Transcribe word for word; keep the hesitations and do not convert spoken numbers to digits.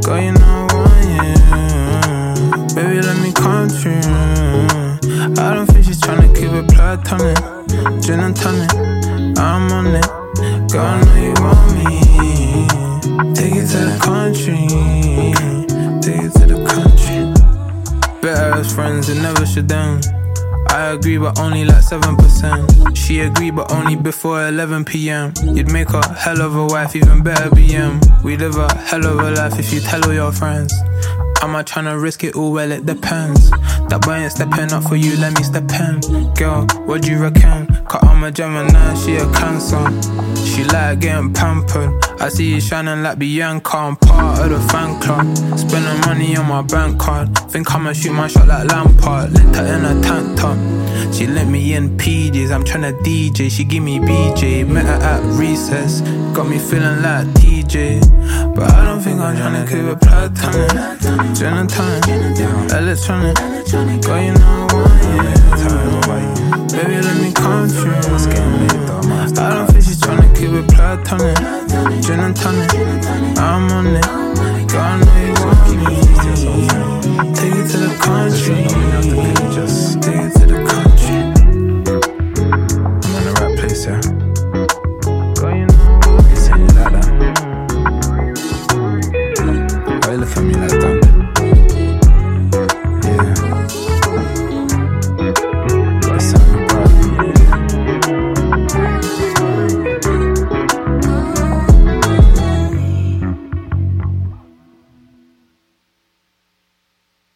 Girl, you know I want you. Baby, let me come true. I don't think she's tryna keep it platonic. Gin and tonic, I'm on it. Girl, I know you want me. Take it to the country. Take it to the country. Better as friends, it never should end. I agree, but only like seven percent. She agreed, but only before eleven p.m. You'd make a hell of a wife, even better B M. We live a hell of a life if you tell all your friends. Am I tryna risk it all? Well, it depends. That boy ain't stepping up for you, let me step in. Girl, what do you reckon? Cause I'm a Gemini, she a Cancer. She like getting pampered. I see you shining like Bianca, I'm part of the fan club. Spending money on my bank card. Think I'ma shoot my shot like Lampard. Linked her in a tank top. She let me in P Js, I'm tryna D J. She give me B J, met her at recess. Got me feeling like T J. But I don't think I'm tryna keep it platonic. Gin and tonic, electronic. Girl, you know I want you. Baby, let me come true. I don't think she's tryna keep it platonic. Gin and tonic, I'm on it. Girl, I know